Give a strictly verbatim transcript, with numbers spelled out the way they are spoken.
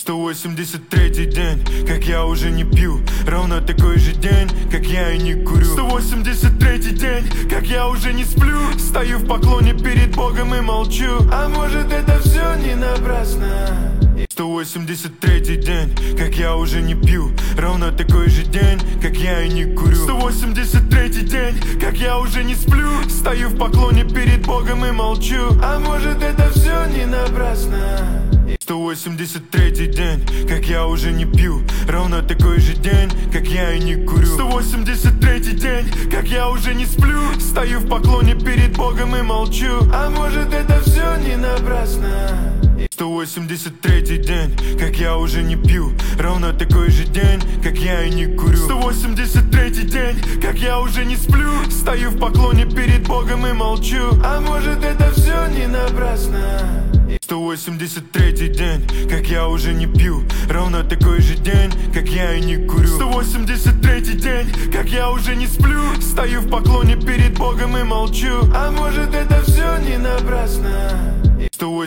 сто восемьдесят третий день, как я уже не пью. Ровно такой же день, как я и не курю. сто восемьдесят третий день, как я уже не сплю. Стою в поклоне перед Богом и молчу. А может, это все не напрасно? сто восемьдесят третий день, как я уже не пью. Ровно такой же день, как я и не курю. сто восемьдесят третий день, как я уже не сплю. Стою в поклоне перед Богом и молчу. А может, это все не напрасно? сто восемьдесят третий день, как я уже не пью. Ровно такой же день, как я и не курю. сто восемьдесят третий день, как я уже не сплю. Стою в поклоне перед Богом и молчу. А может, это все не напрасно? сто восемьдесят третий день, как я уже не пью. Ровно такой же день, как я и не курю. сто восемьдесят третий день, как я уже не сплю. Стою в поклоне перед Богом и молчу. А может, это все не напрасно? сто восемьдесят третий день, как я уже не пью. Ровно такой же день, как я и не курю. сто восемьдесят третий день, как я уже не сплю. Стою в поклоне перед Богом и молчу. А может, это все не напрасно? сто